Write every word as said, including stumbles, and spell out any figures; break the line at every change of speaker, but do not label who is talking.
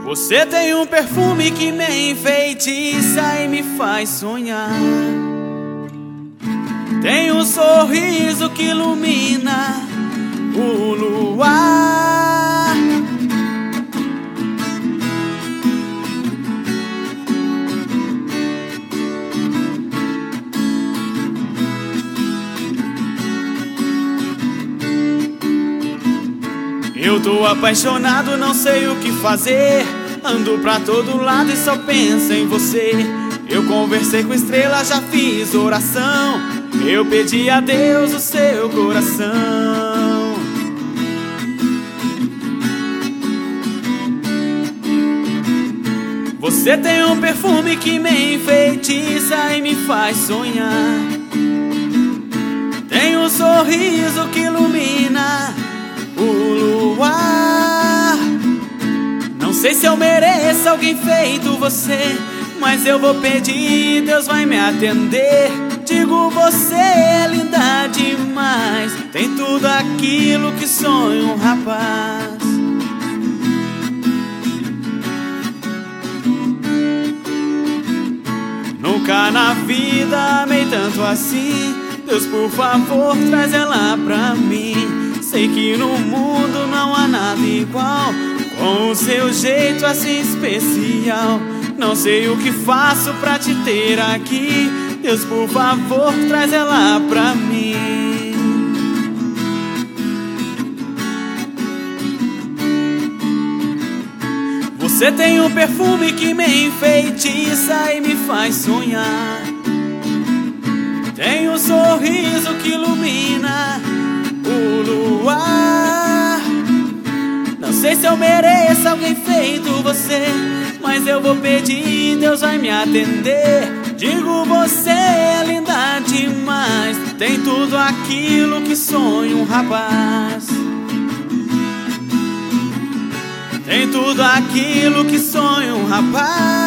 Você tem um perfume que me enfeitiça e me faz sonhar. Tem um sorriso que ilumina o luar. Eu tô apaixonado, não sei o que fazer. Ando pra todo lado e só penso em você. Eu conversei com estrela, já fiz oração. Eu pedi a Deus o seu coração. Você tem um perfume que me enfeitiça e me faz sonhar. Tem um sorriso que ilumina o luar. Não sei se eu mereço alguém feito você, mas eu vou pedir, Deus vai me atender. Digo, você é linda demais, tem tudo aquilo que sonha um rapaz. Nunca na vida amei tanto assim. Deus, por favor, traz ela pra mim. Sei que no mundo não há nada igual, com o seu jeito assim especial. Não sei o que faço pra te ter aqui. Deus, por favor, traz ela pra mim. Você tem um perfume que me enfeitiça e me faz sonhar. Tem um sorriso que ilumina o luar. Não sei se eu mereço alguém feito você, mas eu vou pedir, Deus vai me atender. Digo, você é linda demais, tem tudo aquilo que sonha um rapaz. Tem tudo aquilo que sonha um rapaz.